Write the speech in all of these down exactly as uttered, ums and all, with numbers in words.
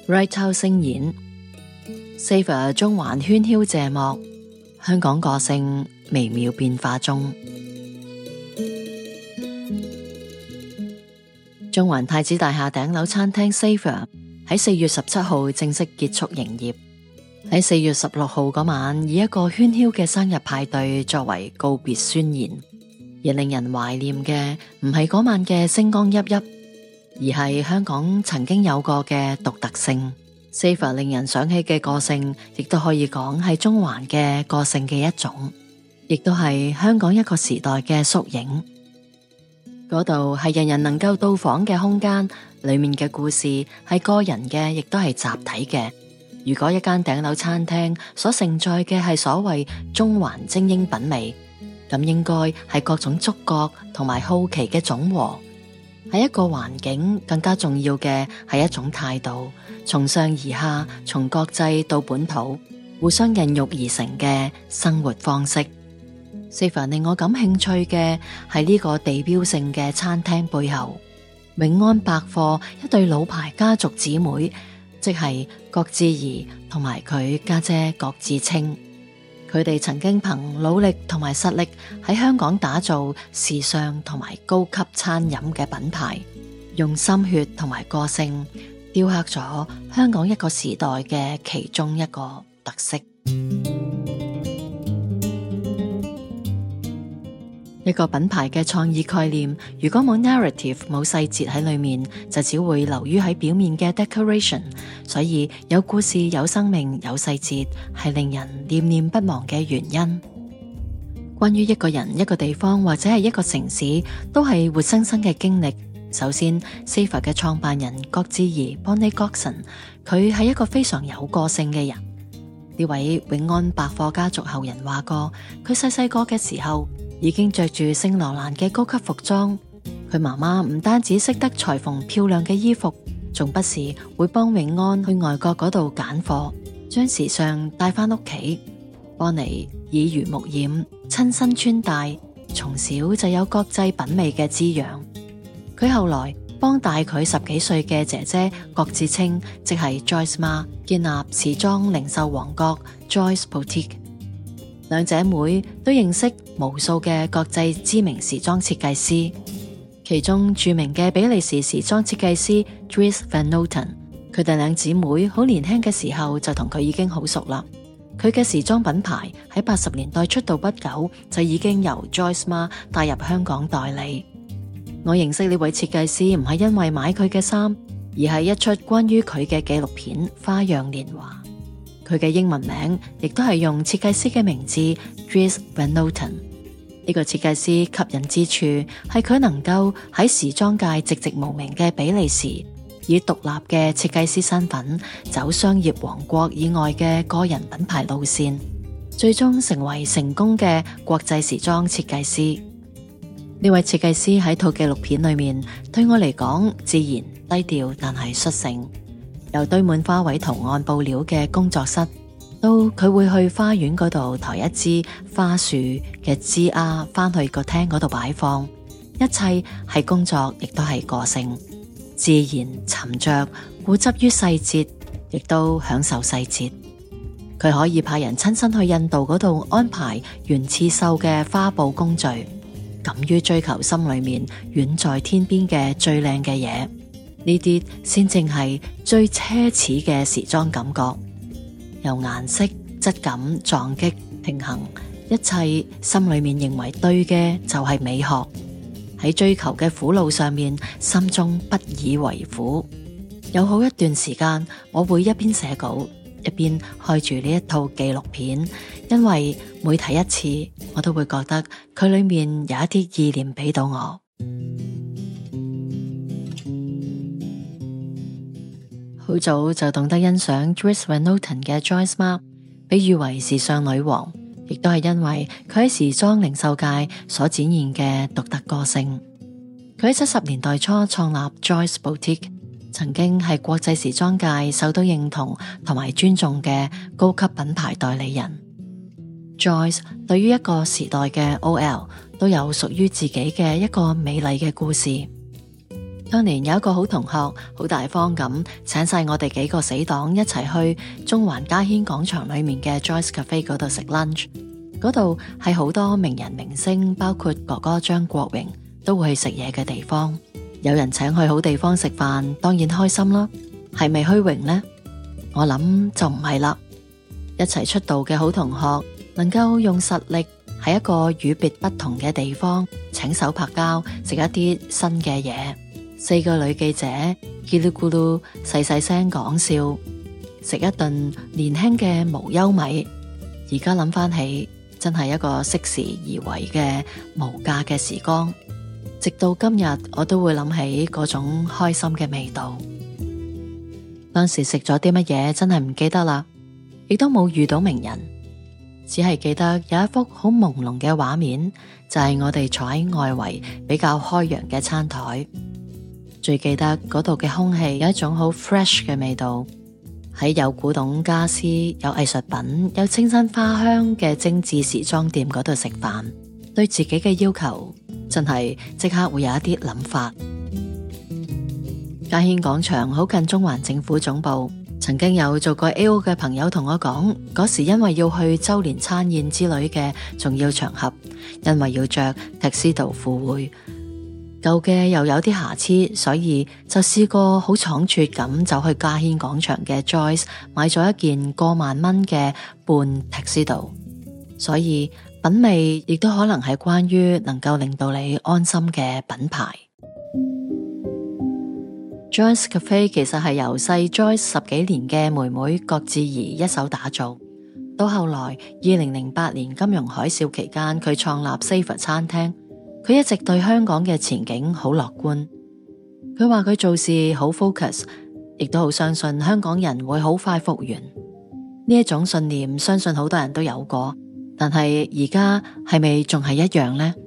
Rightout 聲演 Xavier 中環喧囂謝幕，香港個性微妙變化中。中環太子大廈頂樓餐廳 Xavier 喺四月十七號正式結束營業。喺四月十六號嗰晚，以一個喧囂嘅生日派對作為告別宣言。而令人懷念嘅唔係嗰晚嘅星光熠熠，而係香港曾經有過嘅獨特性。Xavier 令人想起嘅個性，亦都可以講係中環嘅個性嘅一種，亦都係香港一個時代嘅縮影。嗰度係人人能夠到訪嘅空間，裏面嘅故事係個人嘅，亦都係集體嘅。如果一間頂樓餐廳所承載嘅係所謂中環精英品味，咁應該係各種觸覺同埋好奇嘅總和。喺一個環境，更加重要嘅係一種態度，從上而下，從國際到本土，互相孕育而成嘅生活方式。Xavier令我感興趣嘅係呢個地標性嘅餐廳背後，永安百貨一對老牌家族姊妹，即係郭志儀同埋佢家姐郭志清。佢哋曾經憑努力同埋實力喺香港打造時尚同埋高級餐飲嘅品牌，用心血同埋個性雕刻咗香港一個時代嘅其中一個特色。一個品牌嘅創意概念，如果冇 narrative 冇細節喺裏面，就只會流於喺表面嘅 decoration。所以有故事、有生命、有細節，係令人念念不忘嘅原因。關於一個人、一個地方或者係一個城市，都係活生生嘅經歷。首先 Xavier 嘅創辦人郭志儀 Bonnie Godson， 佢係一個非常有個性嘅人。呢位永安百貨家族後人話過，佢細細個嘅時候已經着住聖羅蘭嘅高級服裝。佢媽媽唔單止識得裁縫漂亮嘅衣服，仲不時會幫永安去外國嗰度揀貨，將時尚帶返屋企。Bonnie耳濡目染，親身穿戴，從小就有國際品味嘅滋養。佢後來幫大佢十幾歲嘅姐姐郭志清，即係 Joyce Ma， 建立時裝零售王國 Joyce Boutique。兩姐妹都認識無數嘅國際知名時裝設計師，其中著名嘅比利時時裝設計師 Dries Van Noten， 佢哋兩姊妹好年輕嘅時候就同佢已經好熟啦。佢嘅時裝品牌喺八十年代出道不久，就已經由 Joyce Ma 帶入香港代理。我認識呢位設計師唔係因為買佢嘅衫，而係一出關於佢嘅紀錄片《花樣年華》。佢嘅英文名亦都係用設計師嘅名字 Dries Van Noten。呢個設計師吸引之處係佢能夠喺時裝界寂寂無名嘅比利時，以獨立嘅設計師身份走商業王國以外嘅個人品牌路線，最終成為成功嘅國際時裝設計師。呢位設計師喺套紀錄片裏面，對我嚟講自然低調，但係率性。由堆滿花卉圖案布料嘅工作室，到佢會去花園嗰度抬一支花樹嘅枝丫返去個廳嗰度擺放，一切係工作，亦都係個性，自然沉着，固執於細節，亦都享受細節。佢可以派人親身去印度嗰度安排原刺繡嘅花布工序，敢於追求心裏面遠在天邊嘅最靚嘅嘢。呢啲先正係最奢侈嘅時裝感覺，由顏色、質感、撞擊、平衡，一切心裏面認為對嘅就係美學。喺追求嘅苦路上面，心中不以為苦。有好一段時間，我會一邊寫稿，一邊開住呢一套紀錄片，因為每睇一次，我都會覺得佢裏面有一啲意念俾到我。好早就懂得欣賞 Dries Van Noten 嘅 Joyce Ma， 被譽為時尚女王，亦都係因為佢喺時裝零售界所展現嘅獨特個性。佢喺七十年代初創立 Joyce Boutique， 曾經係國際時裝界受到認同同埋尊重嘅高級品牌代理人。Joyce 對於一個時代嘅 O L 都有屬於自己嘅一個美麗嘅故事。佢當年有一個好同學好大方咁請晒我哋幾個死黨一齊去中環嘉軒廣場裏面嘅 Joyce Cafe 嗰度食 lunch。嗰度係好多名人明星，包括哥哥張國榮都會去食嘢嘅地方。有人請去好地方食飯，當然開心啦。係咪虛榮呢？我諗就唔係啦。一齊出道嘅好同學能夠用實力喺一個與別不同嘅地方請手拍膠食一啲新嘅嘢，四個女記者嘰哩咕嚕細細聲講笑，食一頓年輕嘅無憂米。而家諗翻起，真係一個適時而為嘅無價嘅時光。直到今日，我都會諗起嗰種開心嘅味道。當時食咗啲乜嘢真係唔記得啦，亦都冇遇到名人，只係記得有一幅好朦朧嘅畫面，就係我哋坐喺外圍比較開揚嘅餐台。最記得嗰度嘅空氣有一種好 fresh 嘅味道，喺有古董家私、有藝術品、有清新花香嘅精緻時裝店嗰度食飯，對自己嘅要求真係即刻會有一啲諗法。嘉軒廣場好近中環政府總部，曾經有做過 A O 嘅朋友同我講，嗰時因為要去周年餐宴之類嘅重要場合，因為要着 tuxedo 赴會，舊嘅又有啲瑕疵，所以就試過好倉促咁走去嘉軒廣場嘅 Joyce 買咗一件過萬蚊嘅半 tuxedo， 所以品味亦都可能係關於能夠令到你安心嘅品牌。Joyce Cafe 其實係由細 Joyce 十幾年嘅妹妹郭志怡一手打造，到後來二零零八年金融海嘯期間，佢創立 Savor 餐廳。佢一直對香港嘅前景好樂觀。佢話佢做事好 focus， 亦都好相信香港人會好快復原。呢一種信念，相信好多人都有過，但係而家係咪仲係一樣呢？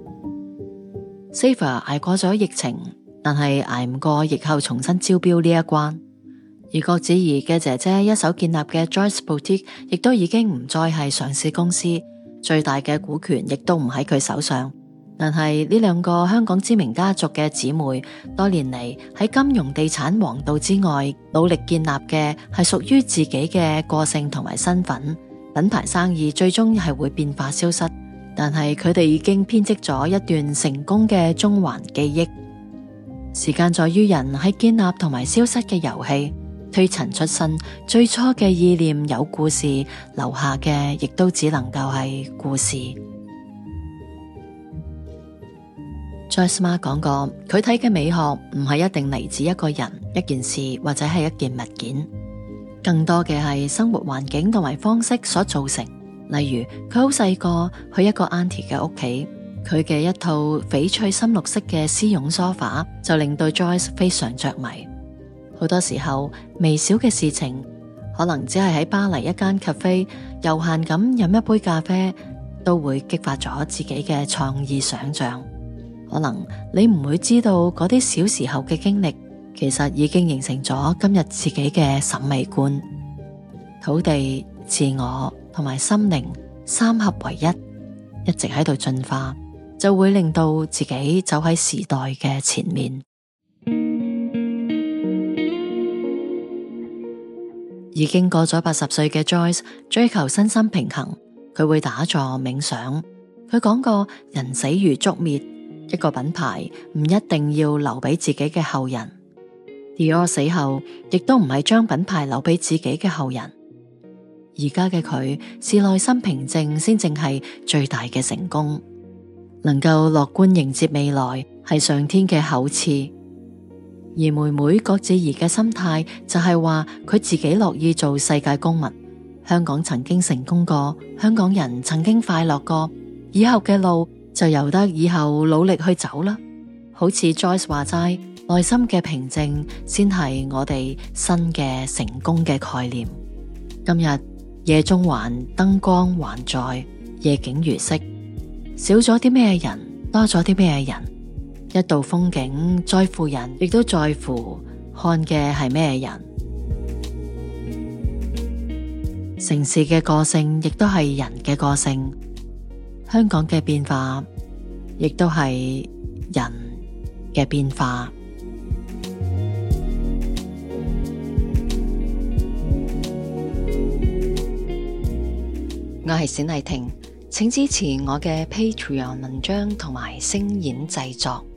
Savor 捱過咗疫情，但係捱唔過疫後重新招標呢一關，而郭子儀嘅姐姐一手建立嘅 Joyce Boutique 亦都已經唔再係上市公司，最大嘅股權亦都唔喺佢手上。但係呢兩個香港知名家族嘅姊妹，多年嚟喺金融地產王道之外，努力建立嘅係屬於自己嘅個性同埋身份。品牌生意最終係會變化消失，但係佢哋已經編織咗一段成功嘅中環記憶。時間在於人，係建立同埋消失嘅遊戲，推陳出新，最初嘅意念有故事，留下嘅亦都只能夠係故事。Joyce Ma 講過，佢睇嘅美學唔係一定嚟自一個人、一件事或者係一件物件，更多嘅係生活環境同埋方式所造成。例如佢好細個去一個 auntie 嘅屋企，佢嘅一套翡翠深綠色嘅絲絨梳化就令到 Joyce 非常着迷。好多時候微小嘅事情，可能只係喺巴黎一間 cafe 悠閒咁飲一杯咖啡，都會激發咗自己嘅創意想象。可能你唔會知道嗰啲小時候嘅經歷，其實已經形成咗今日自己嘅審美觀。土地、自我同埋心靈三合為一，一直喺度進化，就會令到自己走喺時代嘅前面。已經過咗八十歲嘅 Joyce 追求身心平衡，佢會打坐冥想。佢講過，人死如燭滅，一個品牌唔一定要留俾自己嘅後人。Dior 死後，亦都唔係將品牌留俾自己嘅後人。而家嘅佢是內心平靜先正係最大嘅成功。能夠樂觀迎接未來，係上天嘅厚賜。而妹妹郭子儀嘅心態就係話，佢自己樂意做世界公民。香港曾經成功過，香港人曾經快樂過，以後嘅路就由得以後努力去走啦。好似 Joyce 話齋，內心嘅平靜先係我哋新嘅成功嘅概念。今日夜中環燈光還在，夜景如昔，少咗啲咩人，多咗啲咩人。一道風景在乎人，亦都在乎看嘅係咩人。城市嘅個性亦都係人嘅個性，香港嘅變化亦都係人嘅變化。 我係冼麗婷，請支持我嘅 Patreon 文章同埋聲演製作。